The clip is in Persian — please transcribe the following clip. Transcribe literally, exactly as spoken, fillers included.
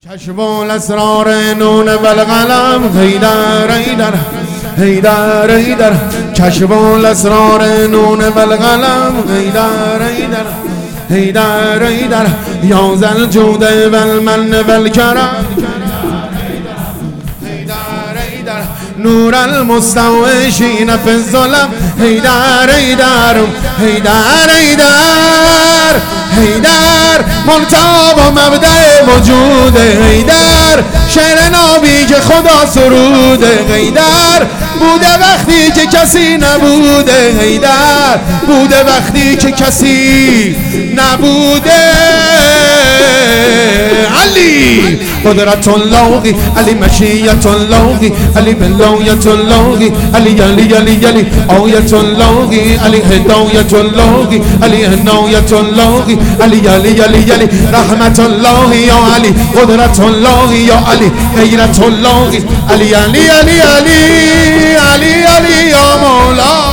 کشف الاسرار نون والقلم حیدر حیدر حیدر حیدر کشف الاسرار نون والقلم حیدر حیدر حیدر حیدر یا ذا الجود والمن والکرم نور المستوحشین فی الظلم حیدر حیدر حیدر حیدر حیدر منتهی و مبدأ وجود حیدر شعر نابی که خدا سروده حیدر بوده وقتی که کسی نبوده حیدر بوده وقتی که کسی نبوده علی قدرت الله علی مشیت الله علی بلایت الله علی علی علی علی آیت الله علی هدایت الله علی عنایت الله علی علی علی علی رحمت الله یا علی قدرت الله یا علی غیرت الله علی علی علی علی علی علی یا مولا